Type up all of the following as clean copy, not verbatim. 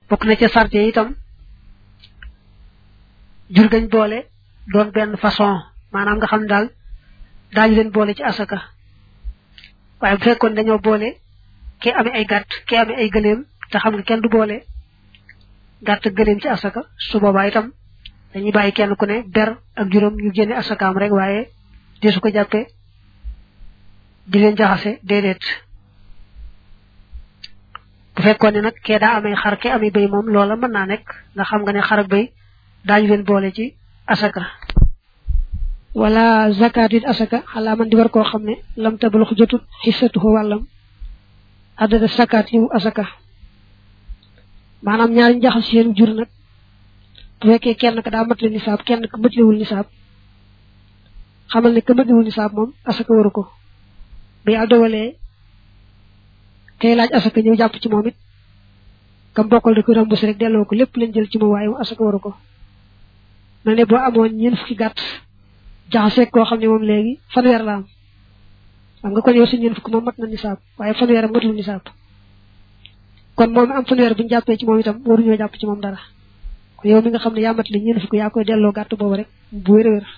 bokk na ci sarte itam jur gañ boole doon benn façon maanaam nga xam daal daañu leen boole ci asaka waaye bu fekkoon dañoo boole kee amee ay gàtt kee amee ay gëléem te xam nga kenn du boole gàtt gëléem ci asaka su boobaa itam dañuy bàyyi kenn ku ne ber ak juróom ñu génne asakaam rek waaye desu ko jàppe di leen jaxase déedéet bu fekkoon ne nag kee daa amee xar kee amee béy moom loola mën naa nekk ndax xam nga ne xar ak béy daañu leen boole ci asaka wala zakat it asaka xalaa man di war koo xam ne lam tabalu jotut xissatuhu wàllam adada zakat yi mu asaka maanaam ñaari njaxal seen jur nag bu fekkee kenn ka daa matle nisaab kenn ka matlewul nisaab xamal ne ka matlewul nisaab moom asaka waru ko bi yàlla dogalee kay laaj asaka ñëw jàpp ci moom it kam bokkal da ko remboursé rek delloo ko lépp leen jël ci moom waaye asaka waru ko mel ne boo amoon ñeent fukki gàtt jaxaseeg koo xam ne moom léegi fanweer la am xam nga kon yow sa ñeent fukki moom mat na nisaab waaye fanweer am matul nisaab kon moom am fanweer bu ñu jàppee ci moom itam waruñoo jàpp ci moom dara kon yow mi nga xam ne yaa mat li ñeent fukki yaa koy delloo gàtt boobu rek bu wér a wér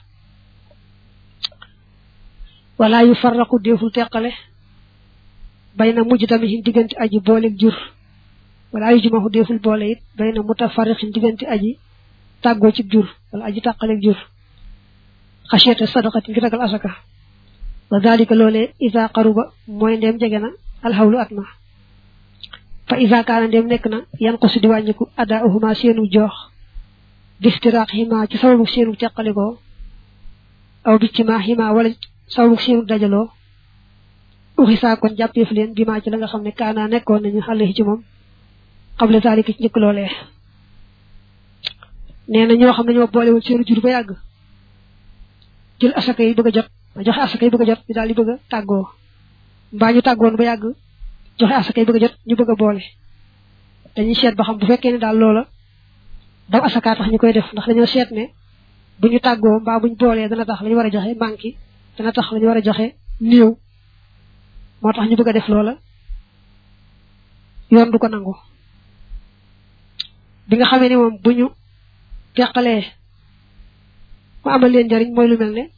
wala yu farraqu deful teqale bay na mujj tamit diggante aji booleeg jur wala yu jumaxu deful boole it bay na mutafarriqin diggante aji tàggoo ci jur wala aji tàqaleeg jur xasiyata sadaqati ngir ragal asaka wa dalika loolee isa qaruba mooy ndeem jege na alxawlu at ma fa isa kaana ndeem nekk na yan ko si di wàññiku adaahuma seenu joox bistiraaq xima ci sababu seenu teqalikoo aw biccima xima wala sababu seenu dajaloo uxisaa kon jàppeef leen bi maa ci la nga xam ne kaana nekkoon nañu xale ci moom xable dalika ci njëkk loolee nee na ñoo xam ne ñoo boolewul seenu jur ba yàgg jël asaka yi bëgg a jot joxe asaka yi bëgg a jot ñu daal di bëgg a tàggoo mbaa ñu tàggoon ba yàgg joxe asaka yi bëgg a jot ñu bëgg a boole dañuy seet ba xam bu fekkee ne daal loola daw asaka tax ñu koy def ndax dañoo seet ne bu ñu tàggoo mbaa buñ boolee dana tax la ñu war a joxe manqué dana tax la ñu war a joxe néew moo tax ñu bëgg a def loola yoon du ko nangu bi nga xamee ne moom bu ñu teqalee mu amal leen njariñ mooy lu mel ne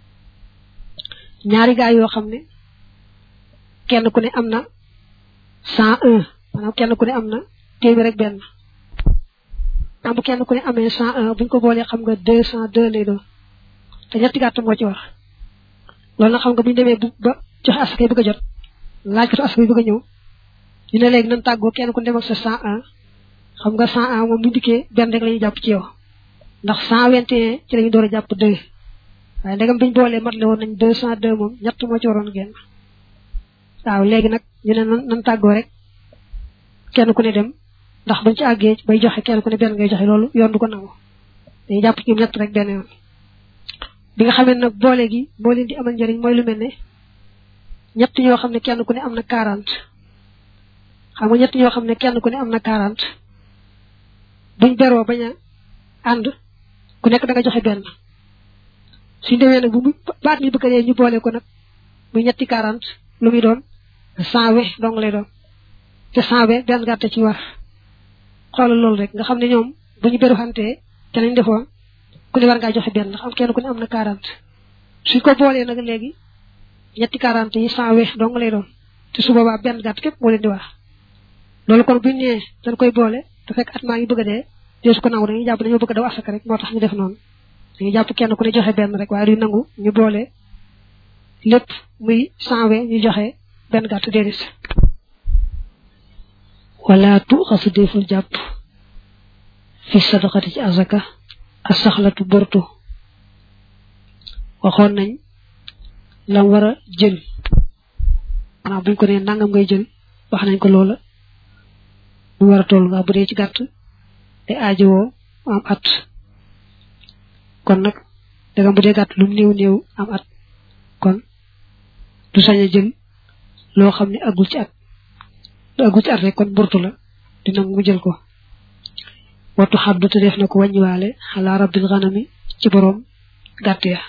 ñaari gaay yoo xam ne kenn ku ne am na 101 maanaam kenn ku ne am na téeméer rek benn am bu kenn ku ne amee 101 buñ ko boolee xam nga 202 lay doon te ñetti gàtt moo ci war loolu nag xam nga buñu demee ba joxe asaka yi bëgg a jot laaj ko asaka yi bëgg a ñëw ñu ne léegi nan tàggoo kenn ku ne dem ak sa 101 xam nga 101 moom bu dikkee benn rek la ñuy jàpp ci yow ndax 121 ci lañu door a jàpp 2 waaye ndegam biñ boolee matle woon nañ 202 moom ñett moo ci waroon génn waaw léegi nag ñu ne nan tàggoo rek kenn ku ne dem ndax bañ ci àggee bay joxe kenn ku ne benn ngay joxe loolu yoon du ko nangu dañuy jàpp ci ñoom ñett rek benn yoon bi nga xamee nag boole gi moo leen di amal njëriñ mooy lu mel ne ñett ñoo xam ne kenn ku ne am na 40 xam nga ñett ñoo xam ne kenn ku ne am na 40 buñ beroo bañ a ànd ku nekk da nga joxe benn suñ demee nag bu baat mi bëgg dee ñu boole ko nag muy ñetti 40 lu muy doon 120 dong lay doon te 120 benn gàtt ci war xoolal loolu rek nga xam ne ñoom bu ñu beru xantee te nañ defoon ku ne war ngaa joxe benn ndax am kenn ku ne am na 40 suñ ko boolee nag léegi ñetti 40 yi 120 dong lay doon te su boobaa benn gàtt képp moo leen di wax loolu kon buñ nee dañ koy boole te fekk at maa ngi bëgg a dee deesu ko nangu dañuy jàpp dañoo bëgg daw asaka rek moo tax ñu def noonu dañuy jàpp kenn ku ne joxe benn rek waaye duñ nangu ñu boole lépp muy 120 ñu joxe benn gàtt déedéet wala tu xasu deful jàpp fi sadaqati ci asaka asaxlatu bortu waxoon nañ lam war a jël maanaam buñ ko nee nangam ngay jël wax nañ ko loola mu war a toll nga bu dee ci gàtt te aajowoo am at kon nag dagam bu dee gàtt lu mu néew am at kon du sañ a jël loo xam ne agul ci at lu agul ci at rek kon burtu la dina mu jël ko wattu xaddu te def na ko wàññiwaale xalaa rabbil xanami ci boroom gàtt ya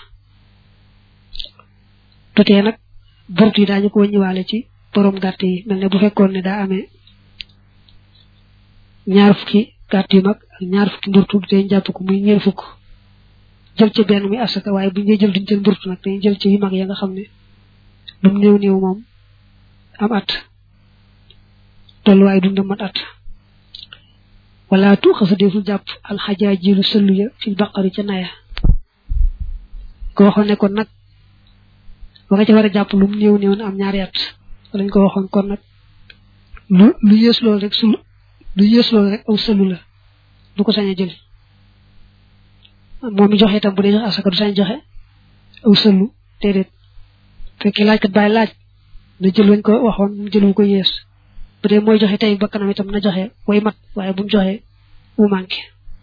tutee nag burtu yi daañu ko wàññiwaale ci boroom gàtt yi mel ne bu fekkoon ne daa amee ñaar fukki gàtt yu mag ak ñaar fukki mburtu te jàpp ko muy ñeen fukk jël ci benn muy asaka waaye bu ñu jël duñ jël mburtu nag dañuy jël ci yu mag ya nga xam ne lu mu néew néew moom am at tolluwaay dundam mat at wala tu xasa deful jàpp alxajaajilu sëllu ya fil baqari ca naya ko waxoon ne kon nag ba nga ca war a jàpp lu mu néew néew na am ñaari at lañ ko waxoon kon nag lu yées loolu rek lu yées loolu rek aw sëllu la du ko sañ a jël moom mi joxe itam bu dee joxe asaka du sañ joxe aw sëllu déedéet fekkee laaj kat bàyyi laaj na jël lañ ko waxoon mu jël wu ko yées bu dee mooy joxe tey bakkanam itam na joxe way mat waaye bu mu joxe wu manqué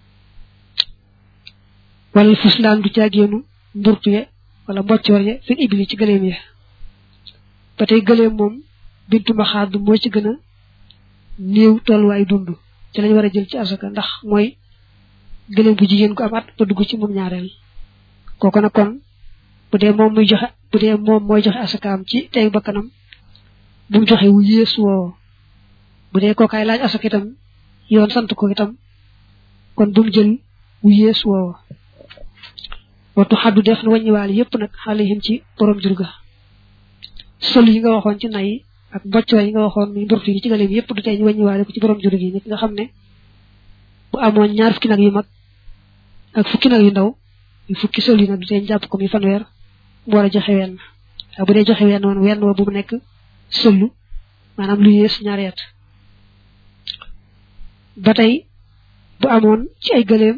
wala fuslaan du caagéenu mburtu ye wala mboccoor ye fi ibli ci gëleem ya ba tey gëleem moom bintu maxaad moo ci gën a néew tolluwaay dund ci lañ war a jël ci asaka ndax mooy gëleem bu jigéen ko am at ba dugg ci moom ñaareel kooku nag kon bu dee moom mooy joxe asakaam ci tey bakkanam bu mu joxe wu yées woo bu dee kookaay laaj asaka itam yoon sant ko itam kon bu mu jël wu yées woo waxtu xaddu def na wàññiwaale yépp nag xaalihim ci borom jur ga sol yi nga waxoon ci nay ak mboccoo yi nga waxoon muy mburtu yi ci gëleem yépp du tey ñu wàññiwaale ko ci borom jur gi nit nga xam ne bu amoon ñaar fukki nag yu mag ak fukki nag yu ndaw yu fukki sol yi nag du tey jàpp ko muy fanweer mu war a joxe wenn waaye bu dee joxe wenn woon wenn wa bu mu nekk sëllu maanaam lu yées ñaari at ba tey bu amoon ci ay gëleem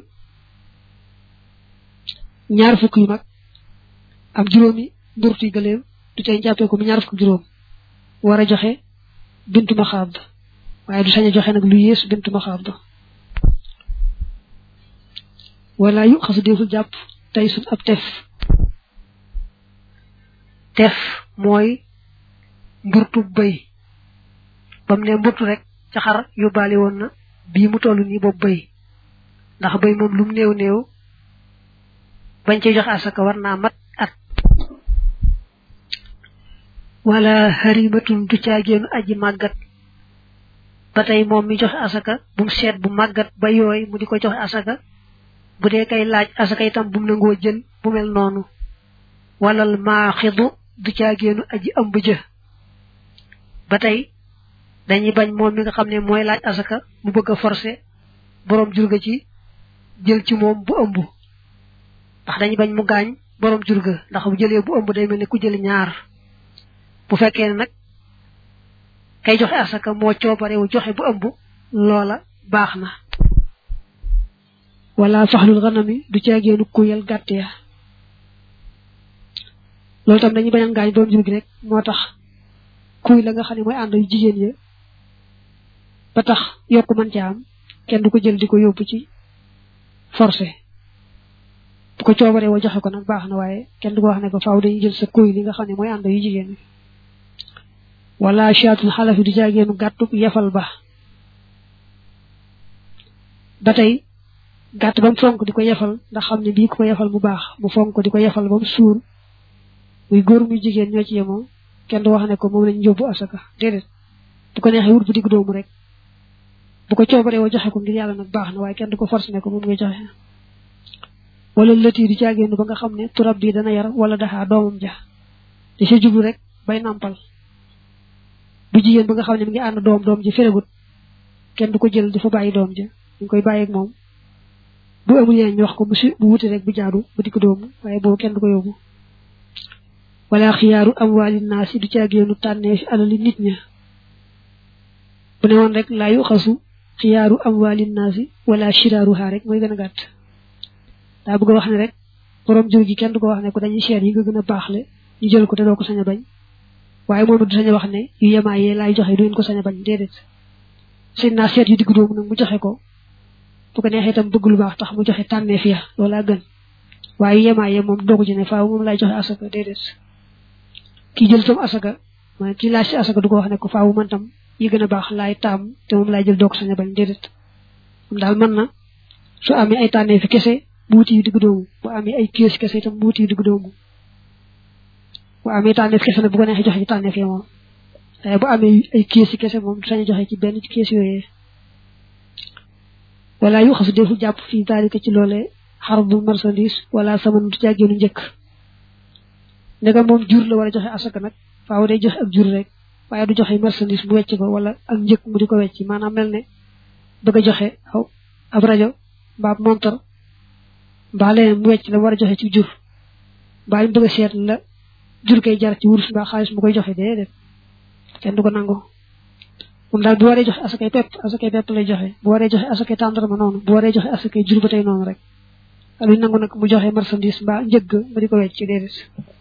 ñaar fukk yu mag am juróomi mburtu yi gëleem du tey jàppee ko mu ñaar fukk juróom war a joxe bintu maxaab waaye du sañ a joxe nag lu yées bintu maxaab wala yu xasu deful jàpp tey sun ab tef mooy mburtu bëy bam ne mburtu rek ca xar yóbbaale woon na bii mu toll nii boobu bëy ndax bëy moom lu mu néew néew bañ cey joxe asaka war naa mat at wala harimatun du caagéenu aji màggat ba tey moom mi joxe asaka bu mu seet bu màggat ba yooy mu di ko joxe asaka bu dee kay laaj asaka itam bu mu nangoo jël bu mel noonu walal maaxidu du caagéenu aji ëmb jë ba tey dañuy bañ moom mi nga xam ne mooy laaj asaka mu bëgg a forcer borom jur ga ci jël ci moom bu ëmb ndax dañuy bañ mu gaañ borom jur ga ndax bu jëlee bu ëmb day mel ne ku jël ñaar bu fekkee ne nag kay joxe asaka moo coobarewu joxe bu ëmb loola baax na wala faxlul xanami du caagéenu kuyal gàtt ya loolu tam dañuy bañ a gaañ borom jur gi rek moo tax kuy la nga xam ne mooy ànd yu jigéen ya ba tax yokk mën ca am kenn du ko jël di ko yóbbu ci forcé bu ko coobaree wa joxe ko nag baax na waaye kenn du ko wax ne ko faaw dañuy jël sa kuy li nga xam ne mooy ànd yu jigéen yi wala chaatul xalafi du jaageenu gàttub yefal ba tey gàtt ba mu fonk di ko yefal ndax xam ne bii ku ko yefal mu baax mu fonk di ko yefal ba mu suur muy góor muy jigéen ñoo ci yemoo kenn du wax ne ko moom lañ yóbbu asaka déedéet bu ko neexee wut bu digg doomu rek bu ko coobaree wa joxe ko ngir yàlla nag baax na waaye kenn du ko forcé ne ko moom ngay joxe wala lëtii di jaageenu ba nga xam ne turab bi dana yar wala daxaa doomam ja di sa jublu rek bay nampal bu jigéen ba nga xam ne mi ngi ànd doom ji feregut kenn du ko jël di fa bàyyi doom ja ñu koy bàyyi ak moom bu amul yeneen ñu wax ko bu wuti rek bu jaadu bu digg doomu waaye boobu kenn du ko yóbbu wala xiyaaru amwaali naasi du caageenu tànnee fi alali nit ña bu ne woon rek laa yu xasu xiyaaru amwaali naasi wala shiraaruha rek mooy gën a gàtt daa bëgg a wax ne rek borom jur gi kenn du ko wax ne ko dañuy seet yi nga gën a baaxle ñu jël ko te doo ko sañ a bañ waaye moom du sañ a wax ne yu yemaayee laay joxe du ngeen ko sañ a bañ déedéet seen naa seet yu digg doomu nag mu joxe ko bu ko neexee itam bëgg lu baax tax mu joxe tànneef ya loolaa gën waaye yu yemaayee moom doogu ci ne faaw moom laay joxe asaka déedéet ki jël tam asaka mooy ki laaj si asaka du ko wax ne ko faaw man tam yi gën a baax laay taam te moom laay jël doo ko sañ a bañ déedéet moom daal mën na su amee ay tànneefi kese bu wuti yu digg doomu bu amee ay kees kese itam bu wuti yu digg doomu bu amee tànneef kese nag bu ko neexee joxe ci tànneef yi moom waaye bu amee ay kees yi kese moom du sañ a joxe ci benn ci kees yooyee wala yu xasu defu jàpp fii daalika ci loolee xarbu marchandise wala saman du càggeenu njëkk ndega moom jur la war a joxe asaka nag faaw day joxe ak jur rek waaye du joxe marchandise mu wecc ko wala ak njëkk mu di ko wecc maanaam mel ne bëgg a joxe ab rajo mbaa montar mbaa leneen mu wecc la war a joxe ci jur mbaa ñu bëgg a seet la jur koy jar ci wurus mbaa xaalis mu koy joxe déedéet kenn du ko nangu moom daal bu waree joxe asakay pepp lay joxe bu waree joxe asakay tàndarma noonu bu waree joxe asakay jur ba tey noonu rek luñ nangu nag mu joxe marchandise mbaa njëgg mu di ko wecc déedéet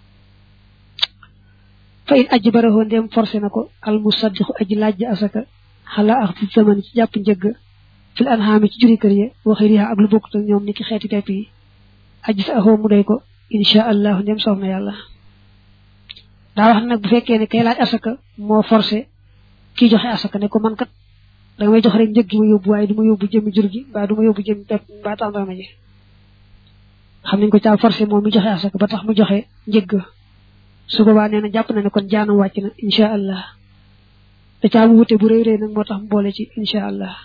fa in aji barahoo ndéem forcé na ko al musaddiqu aji laaj asaka xala ak fi zaman ci jàpp njëgg fil anhaami ci juri kër yi waxi riha ak lu bokkut ak ñoom ni ki xeeti pepp yi aji sa axoo mu doy ko insha allah ndéem soof na yàlla daa wax nag bu fekkee ne kay laaj asaka moo forcé kii joxe asaka ne ko man kat da may jox rek njëg gi ma yóbbu waaye du ma yóbbu jëmmi jur gi mbaa du ma yóbbu jëmmi pepp mbaa tàndarma ji xam nañ ko caa forcé moom mi joxe asaka ba tax mu joxe njëgg su boobaa nee na jàpp na ne kon jaanam wàcc na insha allah da caa mu wute bu rëy rëy nag moo tax mu boole ci insha allah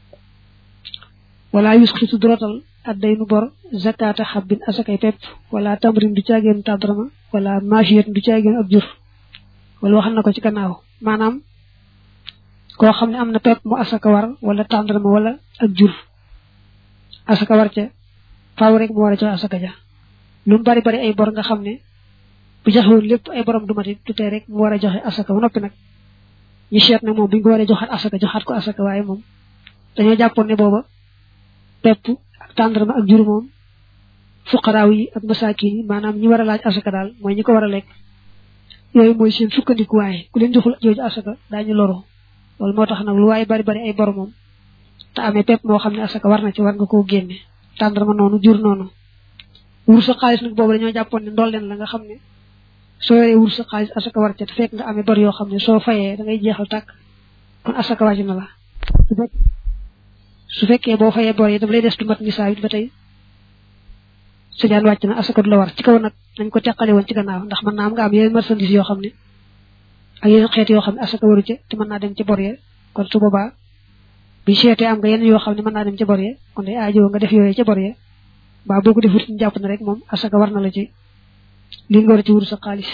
wala yusxitu dorotal adday nu bor zakata xabbin asakay pepp wala tamrin du caageen tàndarma wala machiyat du caageen ak jur wala waxal na ko ci gannaaw maanaam koo xam ne am na pepp mu asaka war wala tàndarma wala ak jur asaka war ca faaw rek mu war a jox asaka ja lu mu bari bari ay bor nga xam ne bu joxewul lépp ay borom du mati du tee rek mu war a joxe asaka ba noppi nag ñu seet ne moom bu ñu ko waree joxaat asaka joxaat ko asaka waaye moom dañoo jàppoon ne booba pepp ak tàndarma ak jur moom fuqaraaw yi ak masaakin yi maanaam ñi war a laaj asaka daal mooy ñi ko war a lekk yooyu mooy seen sukkandiku waaye ku leen joxul jooju asaka daañu loru loolu moo tax nag lu waaye bari bari ay bor moom te amee pepp moo xam ne asaka war na ci war nga koo génne tàndarma noonu jur noonu wur sa xaalis nag boobu dañoo jàppoon ne ndool leen la nga xam ne soo yoree wur sa xaalis asaka war ca te fekk nga amee bor yoo xam ne soo fayee da ngay jeexal tàkk kon asaka wàcc na la su fekkee boo fayee bor yi daf lay des du mat nisaa it ba tey sa jaan wàcc na asaka du la war ci kaw nag nañ ko teqale woon ci gannaaw ndax mën naa am nga am yeneen marchandise yoo xam ne ak yeneen xeet yoo xam ne asaka waru ca te mën naa dem ci bor ya kon su boobaa bi seetee am nga yeneen yoo xam ne mën naa dem ci bor ya kon day aajoo nga def yooyee ca bor ya mbaa boo ko defut ñu jàpp na rek moom asaka war na la ci li nga war a ci wuru sa xaalis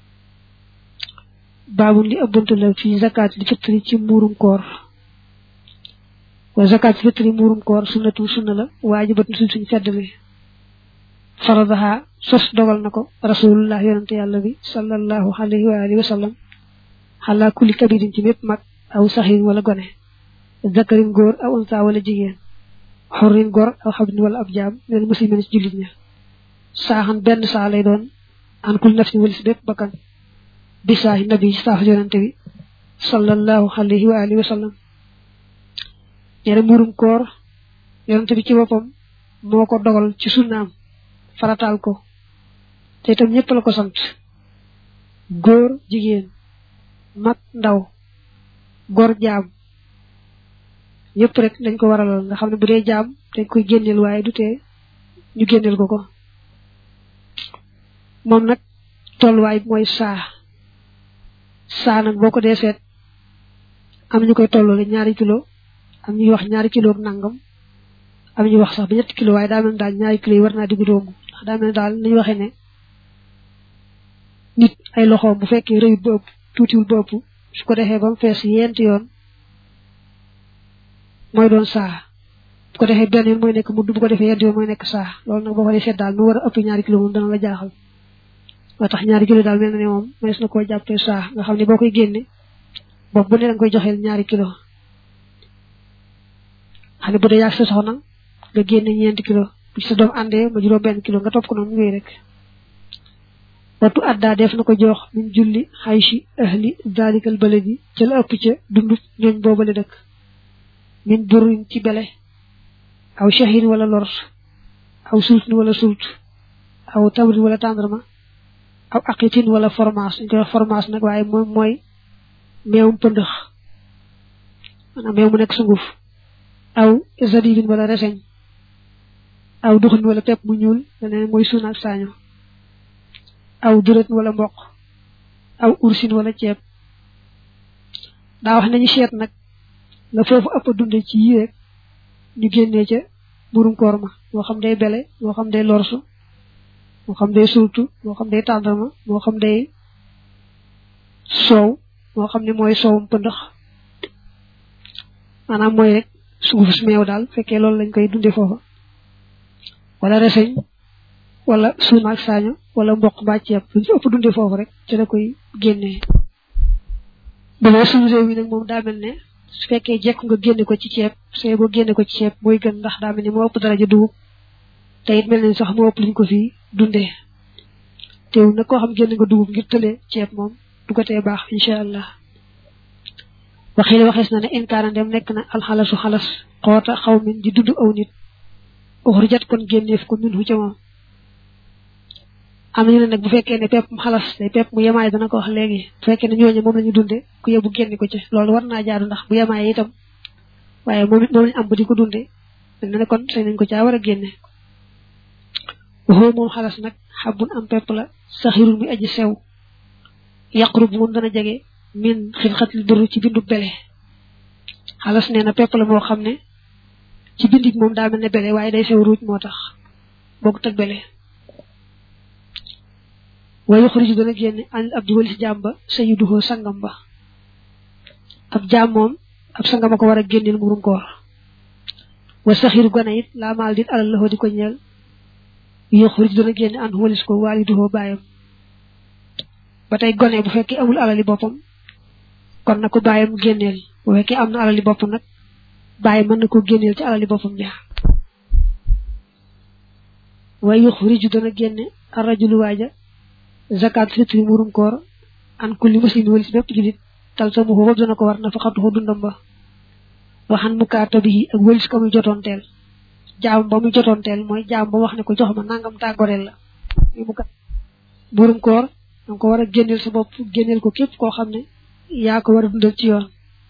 baabul li ëbbantu la fii zakat li fitri ci muurum koor wa zakat fitri muurum koor sunnatu sunna la waajibatun suñ feddali faradaha sos dogal na ko rasulullah yonante yàlla bi sallallahu alayhi wa alihi wa sallam ala kulli kabirin ci mépp mag aw saxiin wala gone zakarin góor aw unsa wala jigéen xorrin góor aw xabdin wala ab jaam mel muslimin ci jullit ña saaxan benn saa lay doon an kul nafsin walis bépp bakkan bisaahi nabi saaf yonante bi sallallahu alayhi wa alihi wa sallam ñere murum koor yonante bi ci boppam moo ko dogal ci sunnaam farataal ko te itam ñëpp la ko sant góor jigéen mag ndaw góor jaam ñëpp rek dañ ko waraloon nga xam ne bu dee jaam dañ koy génneel waaye du tee ñu génneel ko ko moom nag tolluwaay mooy saa nag boo ko dee seet am ñu koy tolloole 2 kilo am ñuy wax 2 kilo ak nangam am ñuy wax sax ba 3 kilo waaye daa mel daal 2 kilo yi war naa diggu doomu ndax daa mel daal nañu waxee ne nit ay loxoom bu fekkee rëyut ba ëpp tuutiwul ba ëpp su ko defee ba mu fees yent yoon mooy doon saa bu ko defee benn yoon mooy nekk mudd bu ko defee yent yoon mooy nekk saa loolu nag boo ko dee seet daal nu war a ëpp 2 kilo moom dana la jaaxal moo tax 2 kilo daal mel na ne moom mënees na koo jàppee saa nga xam ne boo koy génne boobu bu ne danga koy joxeel 2 kilo xam ne bu dee yàgg sa soxna nga génne 4 kilo bu ci sa doom àndee ma juróom 1 kilo nga topp ko noonu ñëwee rek wattu addaa def na ko jox min julli xayshi ahli dalikal baladi ca la ëpp ca dundub ñooñ boobale dëkk min burin ci bele aw shahin wala lors aw sultin wala sult aw tamrin wala tàndarma aw aqitin wala fromage ñu koy wax fromage nag waaye moom mooy meewum pëndëx maanaam meew mu nekk sunguf aw zadidin wala reseñ aw duxin wala pepp mu ñuul leneen mooy suuna ak saaño aw duret wala mboq aw ursin wala ceeb daa wax nañu seet nag la foofu ëpp dunde ci yi rek ñu génnee ca murum koor ma moo xam day bele moo xam day lorsu moo xam day sultu moo xam day tàndarma moo xam day soow moo xam ne mooy soowum pëndax maanaam mooy rek sunguf meew daal fekkee loolu lañ koy dunde foofa wala reseñ wala suuna ak saaño wala mboq mbaa ceeb luñ ci ëpp dunde foofu rek ci la koy génnee bu dee suñu réew yi nag moom daa mel ne su fekkee jekk nga génne ko ci ceeb sooy boo génne ko ci ceeb mooy gën ndax daa mel ni moo ëpp daraja dugub te it mel nañ sax moo ëpp luñ ko fii dundee teew nag koo xam génne nga dugub ngir tëlee ceeb moom du ko tee baax incha allah waxees na ne inkaana dem nekk na alxalasu xalas xoota xaw min di dund aw nit uxrijat kon génneef ko min hu ca moom am nañu ne nag bu fekkee ne pepp mu xalas day pepp mu yemaay dana ko wax léegi bu fekkee ne ñooñu moom lañu dunde ku yóbbu génne ko ci loolu war naa jaadu ndax bu yemaay itam waaye moom lañu am ba di ko dunde dañ ne kon say nañ ko caa war a génne waxoo moom xalas nag xabbun am pepp la saxirul muy aji sew yaqrub moom dana jege min xilxatil buru ci bindu bele xalas nee na pepp la moo xam ne ci bindik moom daa mel ne bele waaye day sew ruuj moo tax bokk teg bele waaye yuxriju dana génne anil abdi walis jaam ba sayyiduhu sangam ba ab jaam moom ab sangam a ko war a génneel murum koor wa saxiru gone it laa maal dit alal la di ko ñeel yuxriju dana génne an walis ko waaliduhu baayam ba tey gone bu fekkee amul alali boppam kon na ko baayam génneel bu fekkee am na alali boppam nag baay mën na ko génneel ci alali boppam ja waaye yuxriju dana génne arrajulu waaja zakat fitri murum koor an kulli muslim walis bépp julit tal sa mu boobu dana ko war na fa xatu dundam ba waxan mukaatabihi ak walis ka muy jotoonteel jaam ba muy jotoonteel mooy jaam ba wax ne ko jox ma nangam tàggoreel la murum koor danga ko war a génneel sa bopp génneel ko képp koo xam ne yaa ko war a dundal ci yoon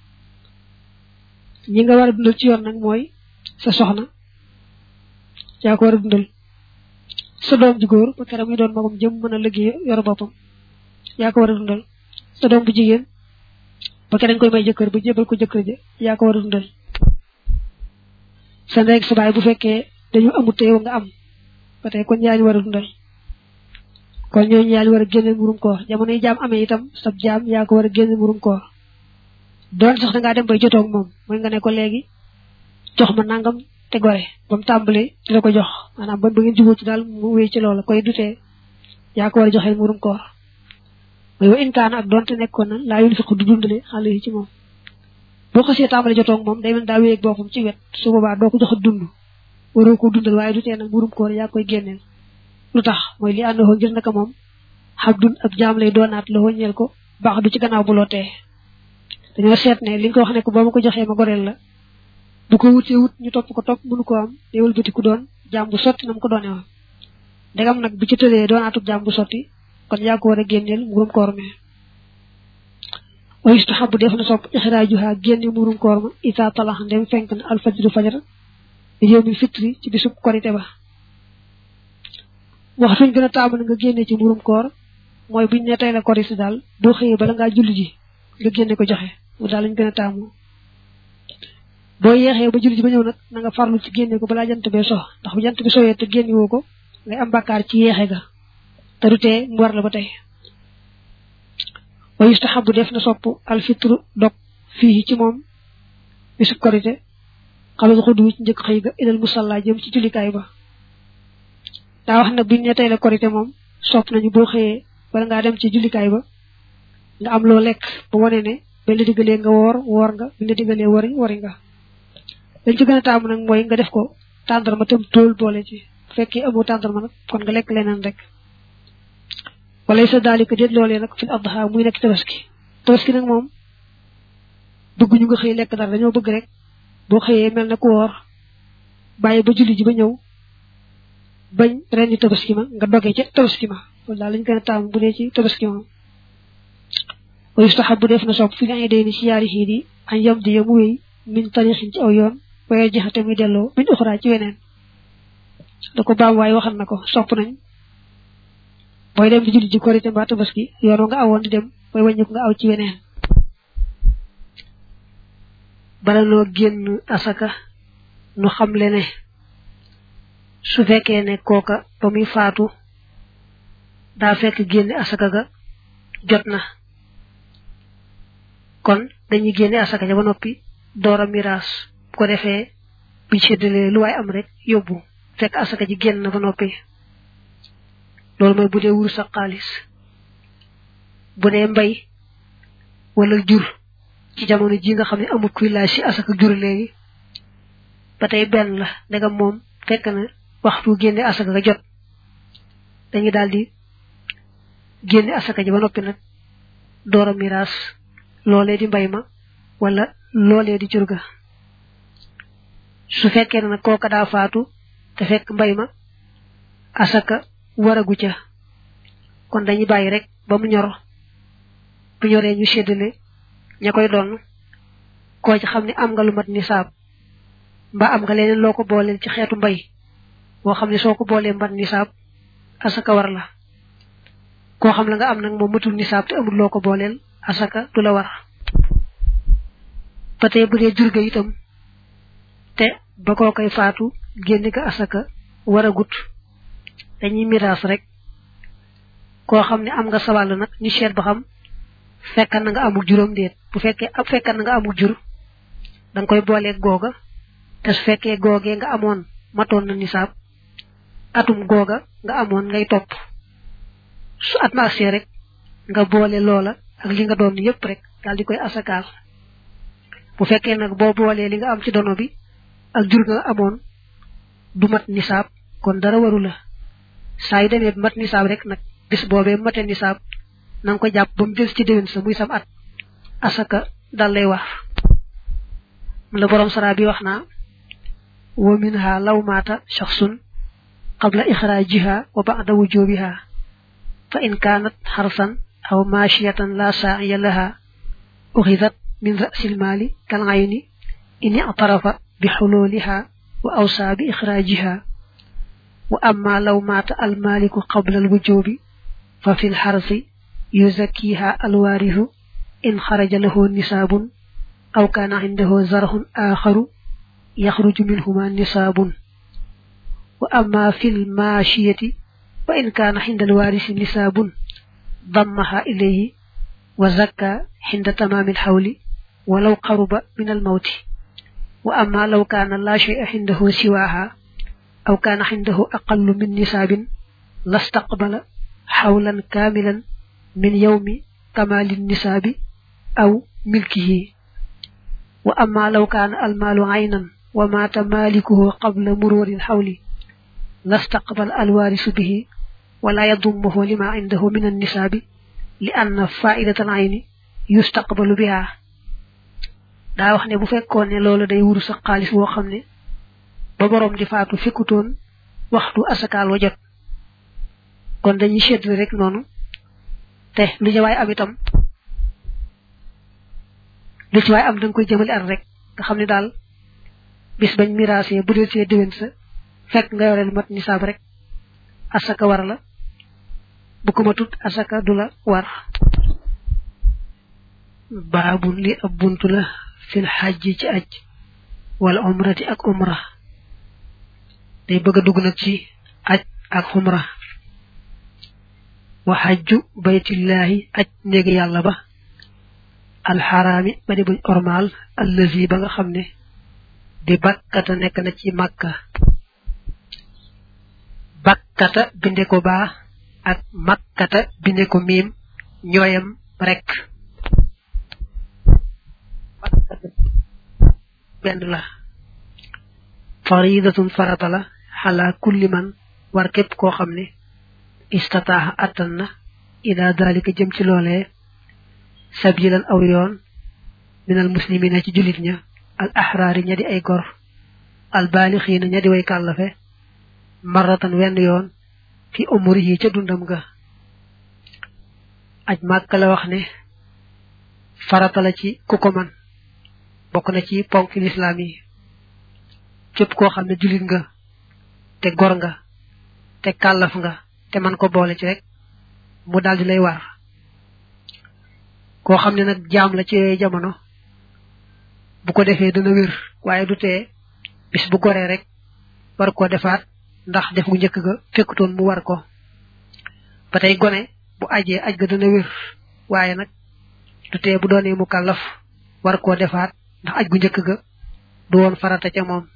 ñi nga war a dundal ci yoon nag mooy sa soxna yaa ko war a dundal sa doom ji góor ba keroog muy doon magum jëm mën a liggéey yor boppam yaa ko war a dundal sa doom bu jigéen ba keroog dañ koy may jëkkër ba jébal ko jëkkër ja yaa ko war a dundal sa ndey ak sa baay bu fekkee dañu amut te yow nga am ba tey kon yaa ñu war a dundal kon ñooñu yaa ñu war a génne murum koor jamono yi jaam amee itam sab jaam yaa ko war a génne murum koor doon sax da ngaa dem bay jotoog moom mooy nga ne ko léegi jox ma nangam te gore ba mu tàmbalee di la ko jox maanaam ba ngeen jubóo ci daal mu wéy ci loola koy dutee yaa ko war a joxeel murum koor mooy wa inkaana ak doonte nekkoon na laa yun fiq du dundale xale yi ci moom boo xasee tàmbalee jotoog moom day mel daa wéyeeg boppam ci wet su boobaa doo ko jox dund waroo ko dundal waaye dutee nag murum koor yaa koy génneel lu tax mooy li àndoo ngir naka moom xabdun ab jaam lay doonaat la ñeel ko baax du ci gannaaw bu loo tee dañoo seet ne li nga ko wax ne ko boo ma ko joxee ma goreel la bu ko wutee wut ñu topp ko topp mënu ko am day wëlbati ku doon jaam bu sotti na mu ko doone woon ndegam nag bu ci tëlee doonaatub jaam bu sotti kon yaa ko war a génneel murum koor mi wa yustahabu def na sopp ixraajuha génne murum koor ma ita talax ndem fenk na alfajru fajar yawmil fitri ci bisub korite ba wax fiñ gën a taamu na nga génne ci murum koor mooy buñ ne tey la korite daal boo xëyee bala ngaa julli ji nga génne ko joxe mu daal lañ gën a taamu boo yeexee ba julli ji ba ñëw nag na nga farlu ci génne ko balaa jant bee sox ndax bu jant bi soxee te génne woo ko ngay am bàkkaar ci yeexe ga te du tee mu war la ba tey wa yustahabu def na sopp alfitru dog fii ci moom bisub korite xamal xudu ci njëkk xëy ga ilal musalla jëm ci jullikaay ba daa wax nag biñ ne tey la korite moom sopp nañu boo xëyee wala ngaa dem ci jullikaay ba nga am loo lekk ba wane ne bañ la diggalee nga woor nga bañ la diggalee wari nga dañ ci gën a taamu nag mooy nga def ko tàndarma tam tóol boole ci bu fekkee amoo tàndarma nag kon nga lekk leneen rek wala sa daalika déet loolee nag fil adha muy nekk tabaski nag moom bëgguñu nga xëy lekk dara dañoo bëgg rek boo xëyee mel na ku woor bàyyi ba julli ji ba ñëw bañ ren di tabaski ma nga dogee ca tabaski ma loolu daal lañ gën a taamu bu dee ci tabaski ma wa yustahabu def na sopp fi nga day ni ci yaari xiit yi añ yam di yamu wéy min tarixin ci aw yoon waaye jaxate muy delloo min uxraa ci weneen da ko baam waaye waxal na ko sopp nañ booy dem di julli ji korite mbaa tabaski yoon nga awoon di dem booy wàññiku nga aw ci weneen bala noo génn asaka nu xam le ne su fekkee ne kooka ba muy faatu daa fekk génne asaka ga jot na kon dañuy génne asaka ja ba noppi door a miraas bu ko defee buñ séddalee lu waay am rek yóbbu fekk asaka ji génn na ba noppi loolu mooy bu dee wurus ak xaalis bu dee mbay wala jur ci jamono ji nga xam ne amul kuy laaj si asaka jur léegi ba tey benn la ndegam moom fekk na waxtu génne asaka ga jot dañuy daldi génne asaka ji ba noppi nag door a miraas loolee di mbay ma wala loolee di jur ga su fekkee ne nag kooka daa faatu te fekk mbay ma asaka waragu ca kon dañuy bàyyi rek ba mu ñor bu ñoree ñu séddale ña koy doon koo ci xam ne am nga lu mat nisaab mbaa am nga leneen loo ko booleel ci xeetu mbay boo xam ne soo ko boolee mat nisaab asaka war la koo xam la nga am nag moom matul nisaab te amul loo ko booleel asaka du la war ba tey bu dee jur ga itam te ba koo koy faatu génne ga asaka waragut dañuy miraas rek koo xam ne am nga sawàll nag ñu seet ba xam fekkan na nga amul juróom déet bu fekkee ab fekkan na nga amul jur da nga koy booleeg googa te su fekkee googee nga amoon matoon na nisaab atum googa nga amoon ngay topp su at ma agsee rek nga boole loola ak li nga doon yépp rek daal di koy asakaal bu fekkee nag boo boolee li nga am ci dono bi ak jur nga amoon du mat nisaab kon dara waru la saa yu demee mat nisaab rek nag bis boobee mate nisaab na nga ko jàpp ba mu des ci déwén sa muy sam at asaka dal lay wax la borom sara bi wax naa wa minha law maata shakhsun qabla ixraajiha wa ba'da wujubiha fa in kaanat xarsan aw maashiyatan la saa'iya laha uxidat min ra'sil maali kal ayni in i'tarafa bi xululiha wa awsa bi ixraajiha wa amma law maata al maaliku qabla al wujubi fa fi al xarsi يزكيها الوارث إن خرج له نساب أو كان عنده زرع آخر يخرج منهما نساب وأما في الماشية وإن كان عند الوارث نساب ضمها إليه وزكى عند تمام الحول ولو قرب من الموت وأما لو كان لا شيء عنده سواها أو كان عنده أقل من نساب لاستقبل حولا كاملا من يوم كمال النساب أو ملكه وأما لو كان المال عينا ومات مالكه قبل مرور الحول لاستقبل الوارث به ولا يضمه لما عنده من النساب لأن فائدة العين يستقبل بها دا wax ne bu fekkone lolu day wuru sa xaliss wo xamne ba borom di faatu fekuton waxtu asakal wajot kon dañuy séddu rek nonu te lu ci way am itam lu ci way am dang koy jëmale ar rek nga xamni dal bis bañ mirasé bu del ci dewen sa fek nga yorel mat nisab rek asaka war la bu ko matut asaka dula war babun li abuntu la fil hajji ci aj wal umrati ak umra day bëgg dugg nak ci aj ak umra wa hajju baytillahi aj neegi yalla ba al harami bari buñ ormal allazi ba nga xamne di bakkata nek na ci makka bakkata binde ko ba ak makkata binde ko mim ñoyam rek ben la faridatun faratala ala kulli man war kep ko xamne istataha atanna ila dalika jëm ci lolé sabilan aw yoon minal muslimina ci julit ña al ahrari ñadi ay gor al balighina ñadi way kalafe maratan wenn yoon fi umrihi ca dundam ga aj makka la wax ne farata la ci ku ko man bokk na ci ponk l'islam yi képp koo xam ne julit nga te gor nga te kalaf nga te man ko boole ci rek mu daldi lay war koo xam ne nag jaam la ci jamono bu ko defee dana wér waaye du tee bis bu goré rek war ko defaat ndax def gu ñëk ga fekkutoon mu war ko batay goné bu ajé aj ga dana wër waye nak du té bu doone mu kallaf war ko defaat ndax aj gu ñëk ga du won farata ca mom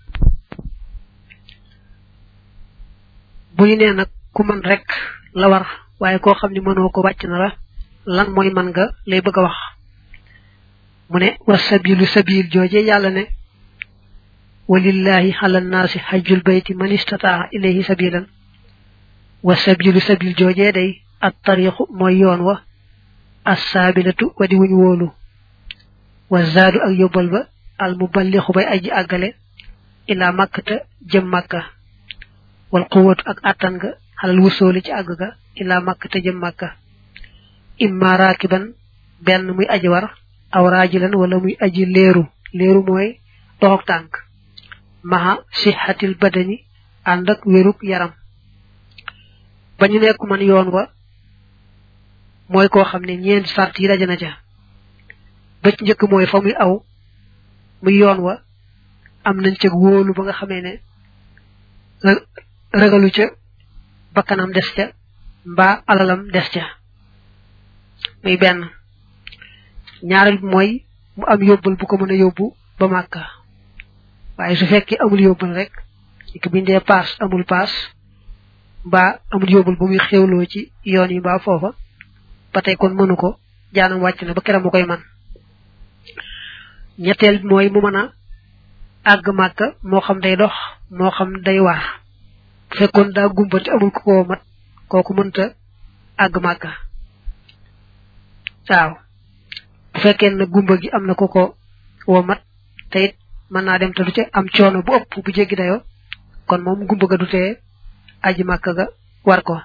bu ñu né nak ku man rek la war waye ko xamni mëno ko wacc na la lan moy man nga lay bëgg wax mu ne wasabilu sabil jojé yalla ne walillahi ala nasi hajjul bayti man istata'a ilayhi sabilan wasabilu sabil jojé day at tariqu moy yoon wa as-sabilatu wadi wuñ wolu wazadu ak yobal ba al muballighu bay aji agale ila makkata jëm makka wal quwwatu ak atan nga halal wusuli ci agga ila makkata jëm makka imma rakiban ben muy aji war aw rajilan wala muy aji leeru moy doxok tank maha sihhatil badani andak weruk yaram bañu nek man yoon wa moy ko xamne ñent sart yi dajana ja becc ñeuk moy famuy aw muy yoon wa am nañ ci wolu ba nga xamé ne ragalu ca bakkanam des ca mba alalam des ca muy ben ñaaral moy mu am yobul bu ko mëna yobbu ba makka waye su fekké amul yobul rek ci bindé pass amul pass ba amul yobul bu muy xewlo ci yoon yi ba fofa patay kon mënu ko jaanam wacc na ba kéram koy man ñettel moy mu mëna ag makka mo xam day dox mo xam day war fekkon da gumbati amul ko mat koku mënta ag makka taw fekken na gumba gi amna ko wo mat tayit man na dem ta du ci am ciono bu upp bu jéggi dayo kon mom gumba ga duté aji makka ga war ko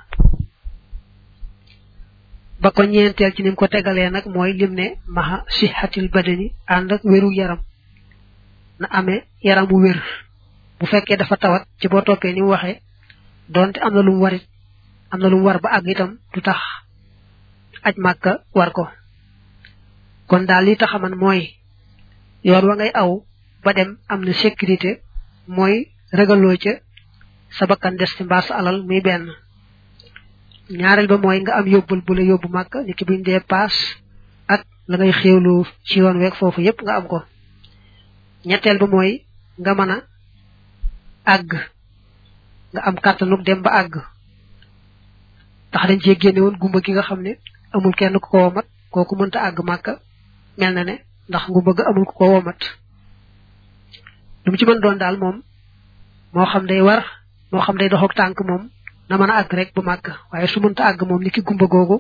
ba ko ñentel ci nim ko tégalé nak moy limné maha sihhatil badani and ak wéru yaram na amé yaram bu wér bu fekkee dafa tawat ci bo topé ni waxé donte amna lu warit amna lu war ba ag itam du tax aj makka war ko kon dal li taxaman moy yoon wa ngay aw ba dem amna sécurité moy regalo ci sa bakkan des ci mbass alal muy ben ñaaral ba moy nga am yobul bu la yobbu makka niki buñ dé pass ak la ngay xewlu ci yoon wek fofu yépp nga am ko ñettel ba moy nga mëna ag nga am katanuk dem ba ag tax dañ ci génné won gumba gi nga xamné amul kenn ko womat koku mënta ag makka melna né ndax ngu bëgg amul ko womat dum ci mën doon dal mom mo xam day war mo xam day doxok tank mom na mëna ag rek bu makka waye su mënta ag mom niki gumba gogu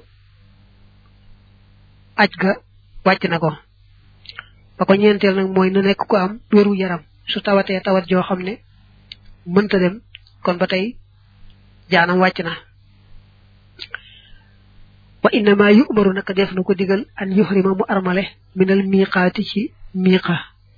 aj ga wacc na ko ba ko ñentel nak moy na nek ko am wëru yaram su tawaté tawat jo xamné mënta dem kon batay jaanam wacc na wa inma yu'maru nak def nako digal an yuhrima mu armale minal miqati ci miqa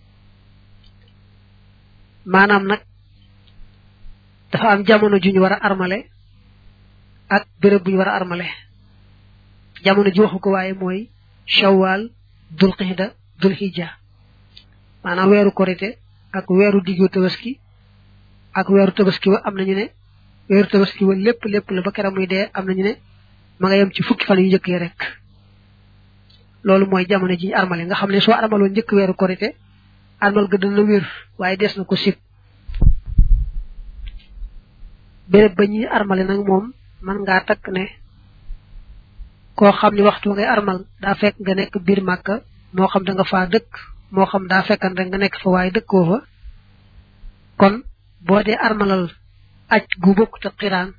manam nak dafa am jamono juñu wara armale ak bërepp buñu wara armale jamono ji waxuko waye moy shawwal dul qihda dul hijja manam wéru korité ak wéru diggu tabaski ak wéru tabaski wa amna ñu né wéru tabaski wa lépp la ba kéram muy dé amna ñu né ma nga yam ci fukki fan yu jëk yi rek lolu moy jamono ji armalé nga xamné so armalo ñëk wéru korité armal ga dana wér waye dess na ko sip béré bañi armalé nak mom man nga tak né ko xamni waxtu ngay armal da fekk nga nek bir makka mo xam da nga fa dëkk mo xam da fekkan nga nek fa waye dëkko fa kon bo dé armalal aj gu bokku ta qiran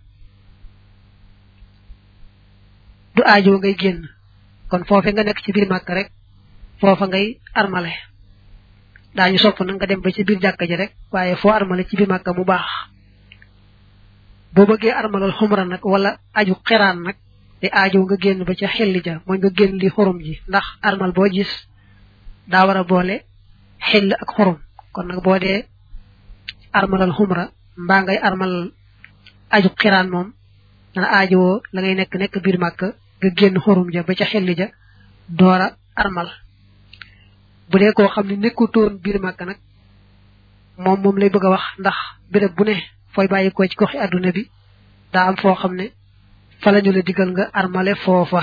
du aajo ngay genn kon fofé nga nek ci bir makka rek fofa ngay armalé dañu sopp na nga dem ba ci bir jakka ji rek waye fo armalé ci bir makka mu bax bo bëggé armalal humra nak wala aju qiran nak di aajo nga genn ba ci xelli ja moy nga genn li xorom ji ndax armal bo gis da wara bolé xell ak xorom kon nak bo dé armalal humra mba ngay armal aju qiran mom dana aajo la ngay nek bir makka nga genn xorom ja ba ci xelli ja dora armal bu dé ko xamni nekutoon bir makka nak moom lay bëgg wax ndax béréb bu ne fooy bàyyi ko ci goxi àdduna bi daa am foo xam ne fa lañu la digal nga armale foofa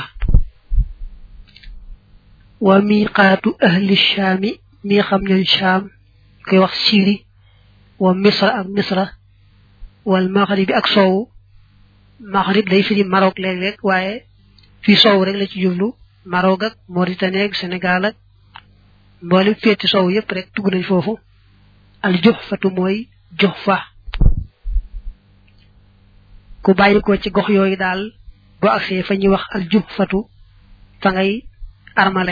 wa miqaatu ahli shaami mi xam ñooñ shaam koy wax Syrie wa misra ak misra wal maghrib ak soowu maghrib day firi Maroc léeg-léeg waaye fii soowu rek la ci jublu Maroc ak Mauritanie ak Sénégal ak mboolem féeti soowu yépp rek tugg nañ foofu al juhfatu mooy juhfa ku bàyyi ko ci gox yooyu daal boo agsee fa ñuy wax al juhfatu fa ngay armale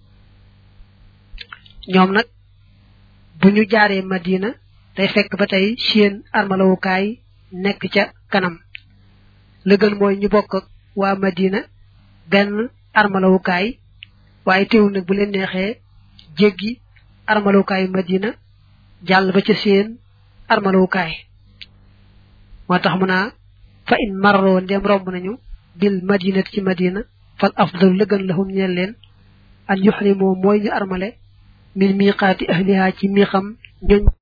ñoom nag bu ñu jaaree Madina day fekk ba tey seen armalawukaay nekk ca kanam la gën mooy ñu bokk ak waa Madina benn armalawukaay waaye teewul nag bu leen neexee jéggi armalawukaayu Madina jàll ba ca seen armalawukaay moo tax mu naa fa in marroo ndem romb nañu bil madinati ci Madina fal afdalu la gën lahum ñeel leen an yuhrimu mooy ñu armale min miqaati ahliha ci mi xam ñooñ